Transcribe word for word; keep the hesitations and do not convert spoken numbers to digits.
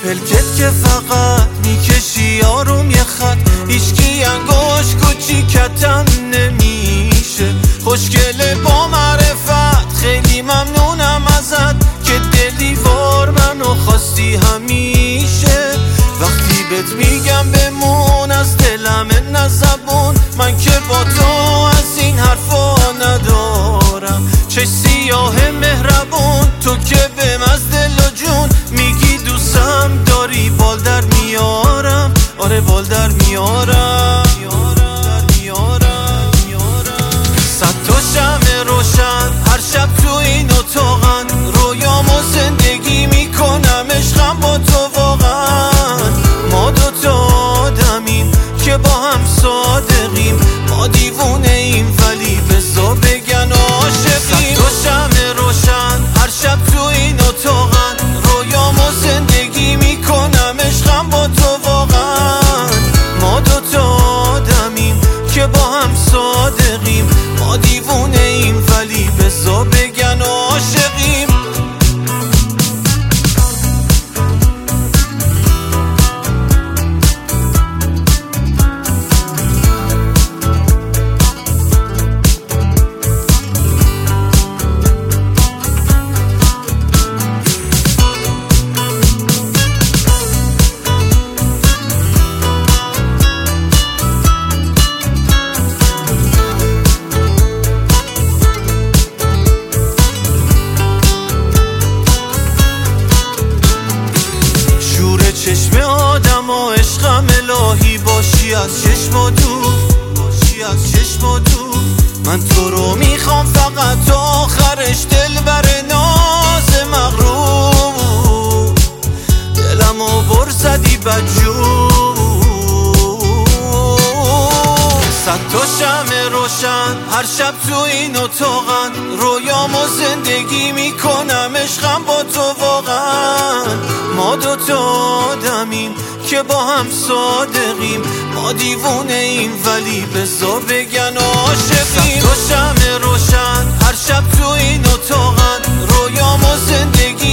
پلکت که فقط میکشی آروم یه خط، هیچکی انگوش کوچیکتم نمیشه. خوشگله با معرفت، خیلی ممنونم ازت که دلی وار منو خواستی همیشه. وقتی بهت میگم بمون از دلم نه زبون، من که با تو از این حرفا ندارم. چه سیاه مهربون تو که بهم از دل و جون میگی دوستم داری، بال در میارم، آره بال در میارم. صد تا شمع روشن هر شب تو این اتاقن، رویامو زندگی میکنم عشقم با تو واقعا. ما دوتا آدمیم که با هم صادقیم، ما دیوونه ایم ولی بزا بگن عاشقیم. صد تا شمع روشن هر شب تو این اتاقن، رویامو زندگی میکنم عشقم با تو واقعا. ما دوتا آدمیم که با هم صادقیم، ما دیوونه ایم ولی بزا بگن عاشقیم. چشم آدم و عشقم الهی باشی از چشم و دور، باشی از چشم و دور. من تو رو میخوام فقط تا آخرش، دل بر ناز مغرور. دلمو بر زدی بدجور. صد تا شمع روشن هر شب تو این اتاقن، رویامو زندگی میکنم عشقم با تو واقعا. ما دوتا آدمیم که با هم صادقیم، ما دیوونه ایم ولی بزا بگن عاشقیم. صد تا شمع روشن هر شب تو این اتاقن، رویامو زندگی